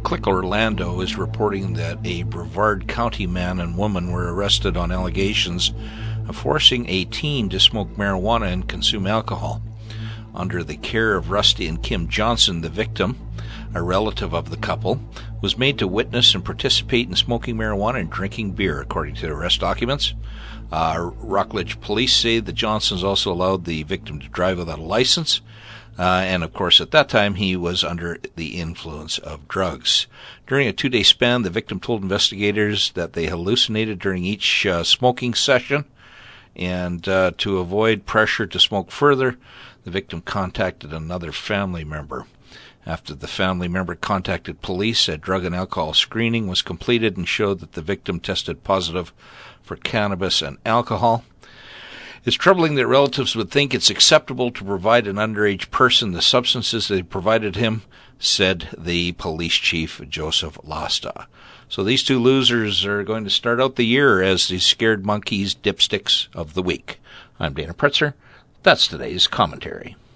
Click Orlando is reporting that a Brevard County man and woman were arrested on allegations of forcing a teen to smoke marijuana and consume alcohol. Under the care of Rusty and Kim Johnson, the victim, a relative of the couple, was made to witness and participate in smoking marijuana and drinking beer, according to the arrest documents. Rockledge police say the Johnsons also allowed the victim to drive without a license, and of course at that time he was under the influence of drugs. During a 2-day span, the victim told investigators that they hallucinated during each smoking session, and to avoid pressure to smoke further, the victim contacted another family member. After the family member contacted police, a drug and alcohol screening was completed and showed that the victim tested positive for cannabis and alcohol. It's troubling that relatives would think it's acceptable to provide an underage person the substances they provided him, said the police chief, Joseph Lasta. So these two losers are going to start out the year as the Scared Monkeys dipsticks of the week. I'm Dana Pretzer. That's today's commentary.